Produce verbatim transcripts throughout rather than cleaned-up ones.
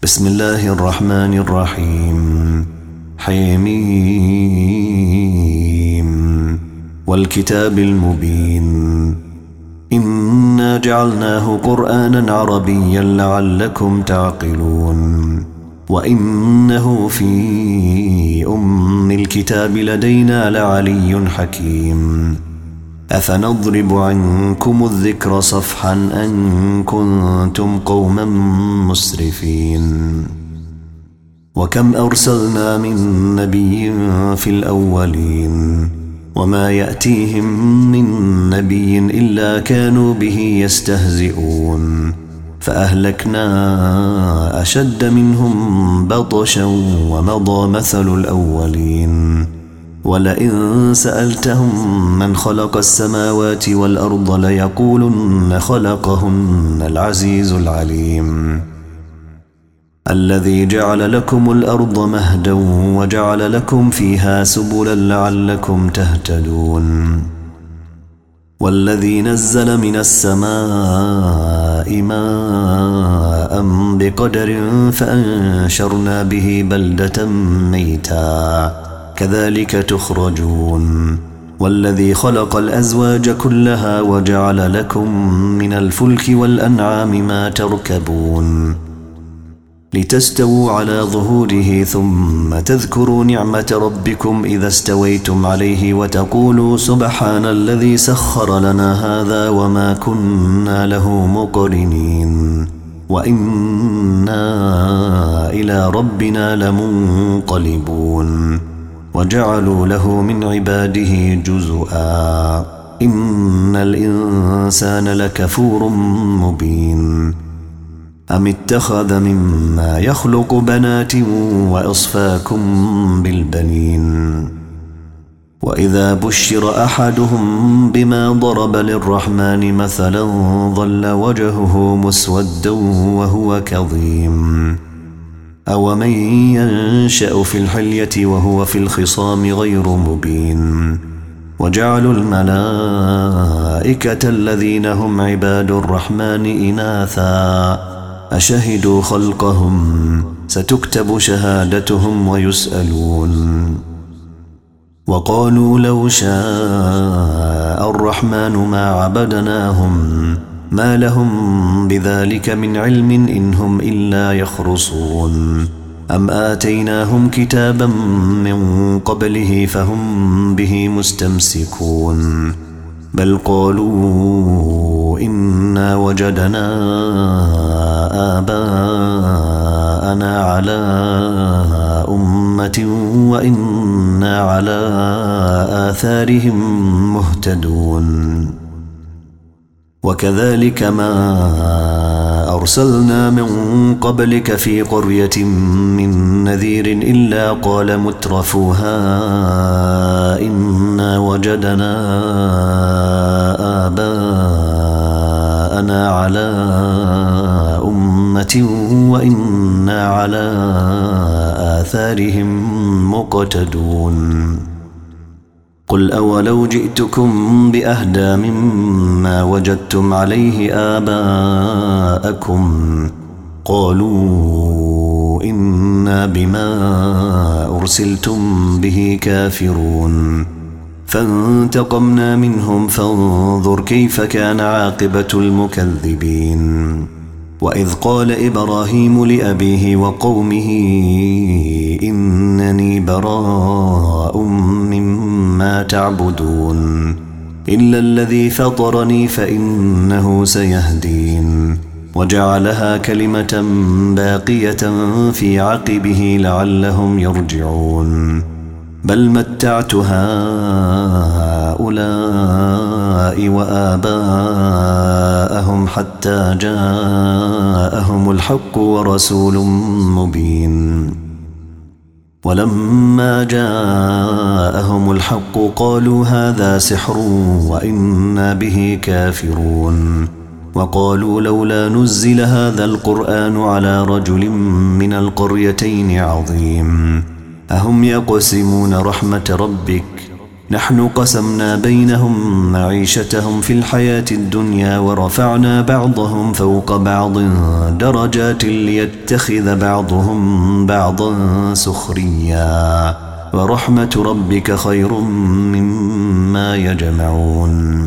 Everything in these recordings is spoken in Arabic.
بسم الله الرحمن الرحيم. حميم والكتاب المبين إنا جعلناه قرآنا عربيا لعلكم تعقلون وإنه في أم الكتاب لدينا لعلي حكيم أفنضرب عنكم الذكر صفحا أن كنتم قوما مسرفين وكم أرسلنا من نبي في الأولين وما يأتيهم من نبي إلا كانوا به يستهزئون فأهلكنا أشد منهم بطشا ومضى مثل الأولين ولئن سألتهم من خلق السماوات والأرض ليقولن خلقهن العزيز العليم الذي جعل لكم الأرض مهدا وجعل لكم فيها سبلا لعلكم تهتدون والذي نزل من السماء ماء بقدر فأنشرنا به بلدة ميتا كذلك تخرجون والذي خلق الأزواج كلها وجعل لكم من الفلك والأنعام ما تركبون لتستووا على ظهوره ثم تذكروا نعمة ربكم إذا استويتم عليه وتقولوا سبحان الذي سخر لنا هذا وما كنا له مقرنين وإنا إلى ربنا لمنقلبون وجعلوا له من عباده جزءا إن الإنسان لكفور مبين أم اتخذ مما يخلق بنات وأصفاكم بالبنين وإذا بشر أحدهم بما ضرب للرحمن مثلا ظل وجهه مسودا وهو كظيم أومن ينشأ في الحلية وهو في الخصام غير مبين وجعلوا الملائكة الذين هم عباد الرحمن إناثا أشهدوا خلقهم ستكتب شهادتهم ويسألون وقالوا لو شاء الرحمن ما عبدناهم ما لهم بذلك من علم إن هم إلا يخرصون أم آتيناهم كتابا من قبله فهم به مستمسكون بل قالوا إنا وجدنا آباءنا على أمة وإنا على آثارهم مهتدون وكذلك ما أرسلنا من قبلك في قرية من نذير إلا قال مترفوها إنا وجدنا آباءنا على أمة وإنا على آثارهم مقتدون قل أولو جئتكم بأهدى مما وجدتم عليه آباءكم قالوا إنا بما أرسلتم به كافرون فانتقمنا منهم فانظر كيف كان عاقبة المكذبين وإذ قال إبراهيم لأبيه وقومه إنني براء مما تعبدون إلا الذي فطرني فإنه سيهدين وجعلها كلمة باقية في عقبه لعلهم يرجعون بل متعت هؤلاء وآباءهم حتى جاءهم الحق ورسول مبين ولما جاءهم الحق قالوا هذا سحر وإنا به كافرون وقالوا لولا نزل هذا القرآن على رجل من القريتين عظيم أهم يقسمون رحمة ربك نحن قسمنا بينهم معيشتهم في الحياة الدنيا ورفعنا بعضهم فوق بعض درجات ليتخذ بعضهم بعضا سخريا ورحمة ربك خير مما يجمعون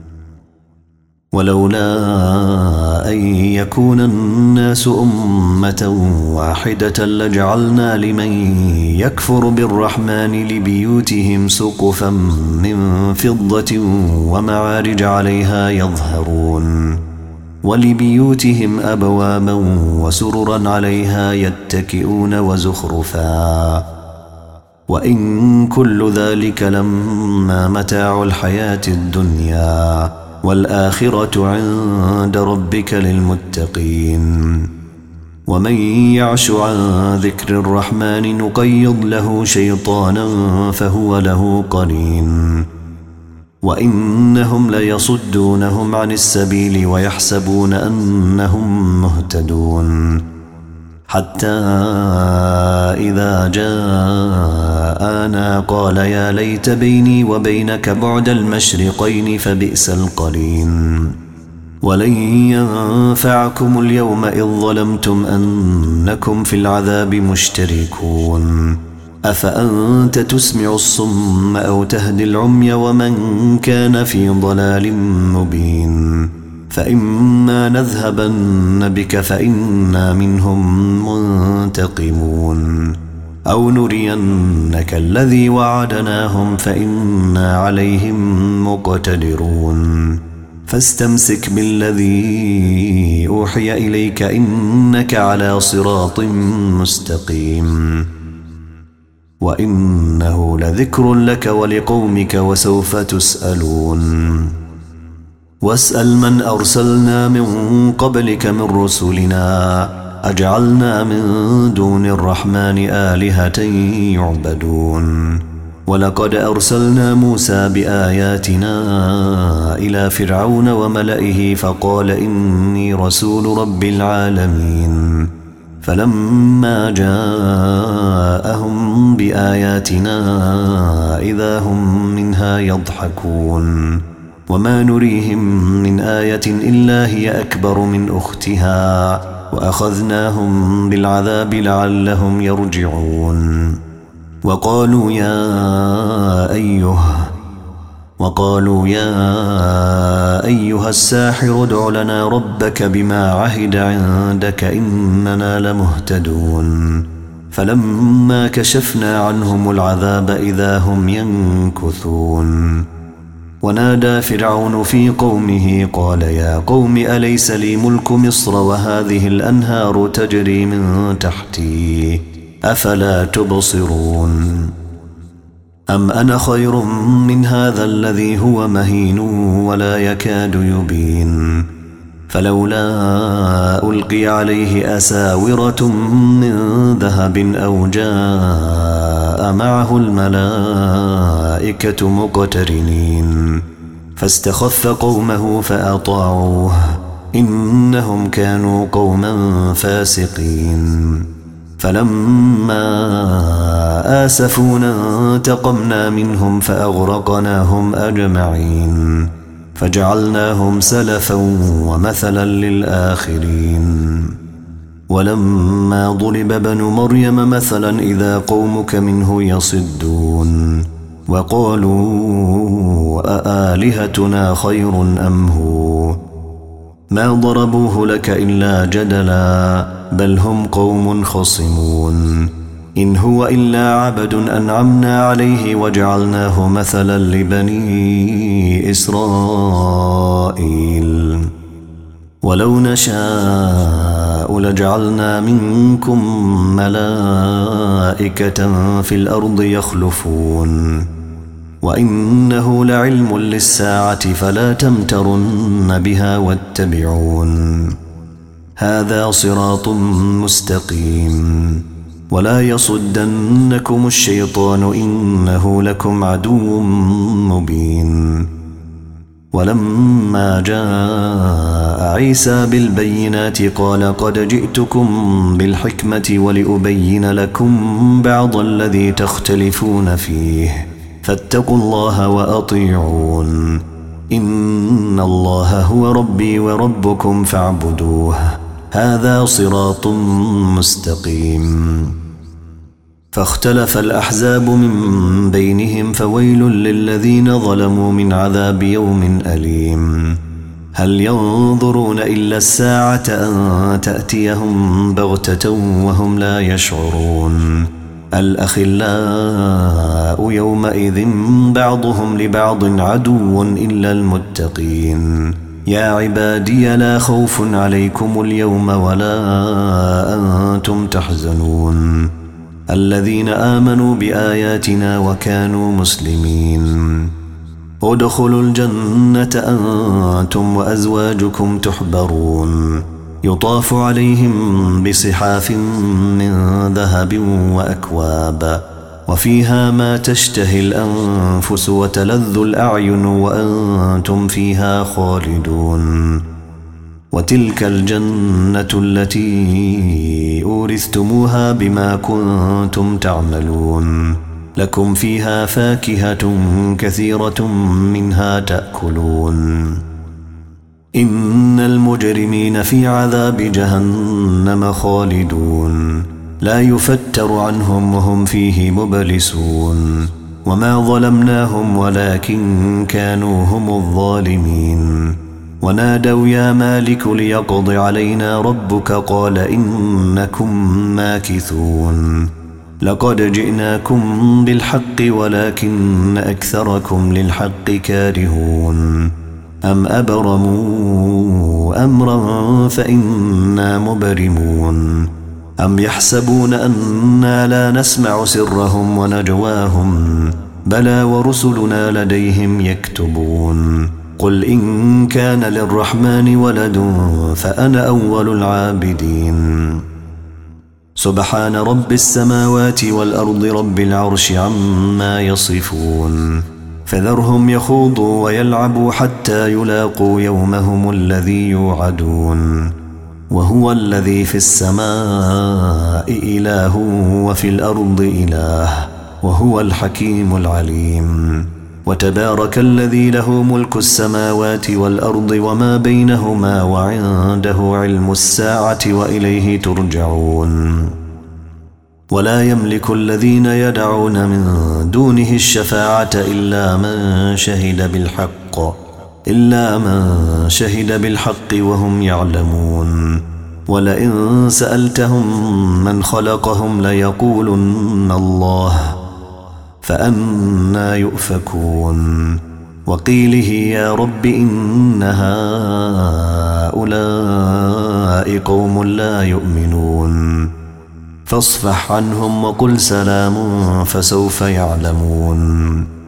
ولولا أن يكون الناس أمة واحدة لجعلنا لمن يكفر بالرحمن لبيوتهم سقفا من فضة ومعارج عليها يظهرون ولبيوتهم أبوابا وسررا عليها يتكئون وزخرفا وإن كل ذلك لما متاع الحياة الدنيا والآخرة عند ربك للمتقين ومن يعش عن ذكر الرحمن نقيض له شيطانا فهو له قرين وإنهم ليصدونهم عن السبيل ويحسبون أنهم مهتدون حتى إذا جاءنا قال يا ليت بيني وبينك بعد المشرقين فبئس القرين ولن ينفعكم اليوم إذ ظلمتم أنكم في العذاب مشتركون أفأنت تسمع الصم أو تهدي العمي ومن كان في ضلال مبين فإما نذهبن بك فإنا منهم منتقمون أو نرينك الذي وعدناهم فإنا عليهم مقتدرون فاستمسك بالذي أوحي إليك إنك على صراط مستقيم وإنه لذكر لك ولقومك وسوف تسألون واسأل من أرسلنا من قبلك من رسلنا أجعلنا من دون الرحمن آلهة يعبدون ولقد أرسلنا موسى بآياتنا إلى فرعون وملئه فقال إني رسول رب العالمين فلما جاءهم بآياتنا إذا هم منها يضحكون وما نريهم من آية إلا هي أكبر من أختها وأخذناهم بالعذاب لعلهم يرجعون وقالوا يا أيها وقالوا يا أيها الساحر ادع لنا ربك بما عهد عندك إننا لمهتدون فلما كشفنا عنهم العذاب إذا هم ينكثون ونادى فرعون في قومه قال يا قوم أليس لي ملك مصر وهذه الأنهار تجري من تحتي أفلا تبصرون أم أنا خير من هذا الذي هو مهين ولا يكاد يبين فلولا ألقي عليه أساورة من ذهب أو جاء معه الملائكة مقترنين فاستخف قومه فأطاعوه إنهم كانوا قوما فاسقين فلما آسفونا انتقمنا منهم فأغرقناهم أجمعين فجعلناهم سلفا ومثلا للآخرين ولما ضرب ابن مريم مثلا إذا قومك منه يصدون وقالوا أآلهتنا خير أم هو ما ضربوه لك إلا جدلا بل هم قوم خصمون إن هو إلا عبد أنعمنا عليه وجعلناه مثلا لبني إسرائيل ولو نشاء لجعلنا منكم ملائكة في الأرض يخلفون وإنه لعلم للساعة فلا تمترن بها واتبعون هذا صراط مستقيم ولا يصدنكم الشيطان إنه لكم عدو مبين ولما جاء عيسى بالبينات قال قد جئتكم بالحكمة ولأبين لكم بعض الذي تختلفون فيه فاتقوا الله وأطيعون إن الله هو ربي وربكم فاعبدوه هذا صراط مستقيم. فاختلف الأحزاب من بينهم فويل للذين ظلموا من عذاب يوم أليم. هل ينظرون إلا الساعة أن تأتيهم بغتة وهم لا يشعرون. الأخلاء يومئذ بعضهم لبعض عدو إلا المتقين. يا عبادي لا خوف عليكم اليوم ولا أنتم تحزنون الذين آمنوا بآياتنا وكانوا مسلمين. ادخلوا الجنة أنتم وأزواجكم تحبرون يطاف عليهم بصحاف من ذهب وأكواب وفيها ما تشتهي الأنفس وتلذ الأعين وأنتم فيها خالدون. وتلك الجنة التي أورثتموها بما كنتم تعملون لكم فيها فاكهة كثيرة منها تأكلون. إن المجرمين في عذاب جهنم خالدون لا يفتر عنهم وهم فيه مبلسون. وما ظلمناهم ولكن كانوا هم الظالمين. ونادوا يا مالك ليقض علينا ربك قال إنكم ماكثون. لقد جئناكم بالحق ولكن أكثركم للحق كارهون. أم أبرموا أمرا فإنا مبرمون. أم يحسبون أنا لا نسمع سرهم ونجواهم بلى ورسلنا لديهم يكتبون. قل إن كان للرحمن ولد فأنا أول العابدين. سبحان رب السماوات والأرض رب العرش عما يصفون. فذرهم يخوضوا ويلعبوا حتى يلاقوا يومهم الذي يوعدون. وهو الذي في السماء إله وفي الأرض إله وهو الحكيم العليم. وتبارك الذي له ملك السماوات والأرض وما بينهما وعنده علم الساعة وإليه ترجعون. ولا يملك الذين يدعون من دونه الشفاعة إلا من شهد بالحق إلا من شهد بالحق وهم يعلمون. ولئن سألتهم من خلقهم ليقولن الله فأنى يؤفكون. وقيله يا رب إن هؤلاء قوم لا يؤمنون فاصفح عنهم وقل سلام فسوف يعلمون.